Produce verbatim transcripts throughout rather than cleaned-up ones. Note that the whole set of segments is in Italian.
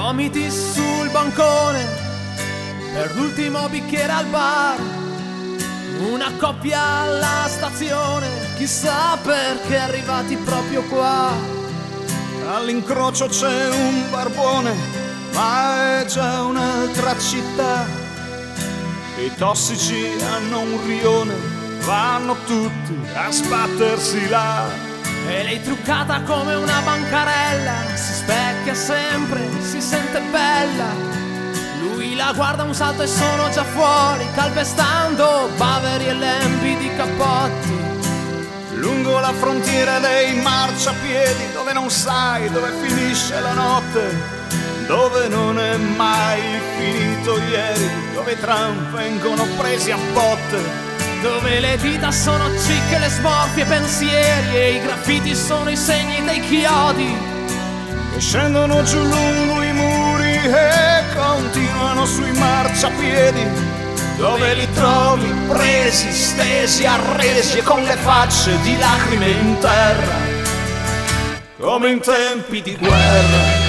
gomiti sul bancone per l'ultimo bicchiere al bar, una coppia alla stazione, chissà perché arrivati proprio qua. All'incrocio c'è un barbone, ma è già un'altra città. I tossici hanno un rione, vanno tutti a sbattersi là. E lei truccata come una bancarella, si specchia sempre, si sente bella. Lui la guarda un salto e sono già fuori, calpestando baveri e lembi di cappotti. Lungo la frontiera dei marciapiedi, dove non sai dove finisce la notte, dove non è mai finito ieri, dove i tram vengono presi a botte, dove le dita sono cicche, le smorfie pensieri e i graffiti sono i segni dei chiodi che scendono giù lungo i muri e continuano sui marciapiedi, dove li trovi presi, stesi, arresi e con le facce di lacrime in terra, come in tempi di guerra.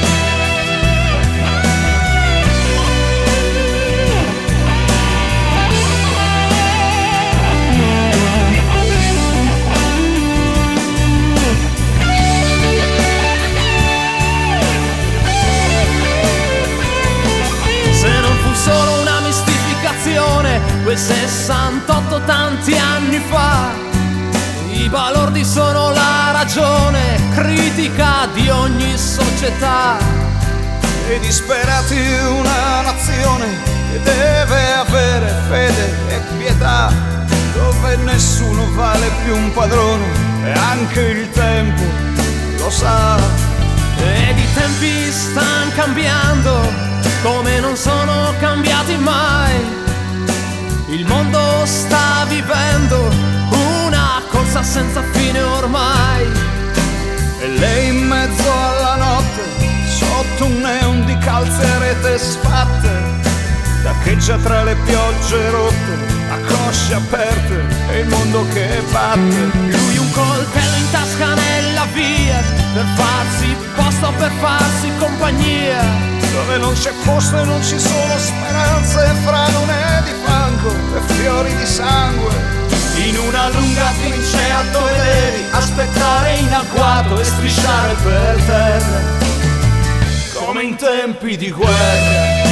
Solo una mistificazione, quel sessantotto tanti anni fa. I balordi sono la ragione critica di ogni società. E disperati una nazione che deve avere fede e pietà, dove nessuno vale più un padrone e anche il tempo lo sa. Ed i tempi stanno cambiando come non sono cambiati mai. Il mondo sta vivendo una corsa senza fine ormai. E lei in mezzo alla notte, sotto un neon di calze e rete sfatte, taccheggia tra le piogge rotte, a cosce aperte e il mondo che batte. Lui un coltello in tasca nella via, per farsi posto, per farsi compagnia, dove non c'è posto e non ci sono speranze, fra lune di fango e fiori di sangue. In una lunga trincea dove devi aspettare in agguato e strisciare per terra, come in tempi di guerra.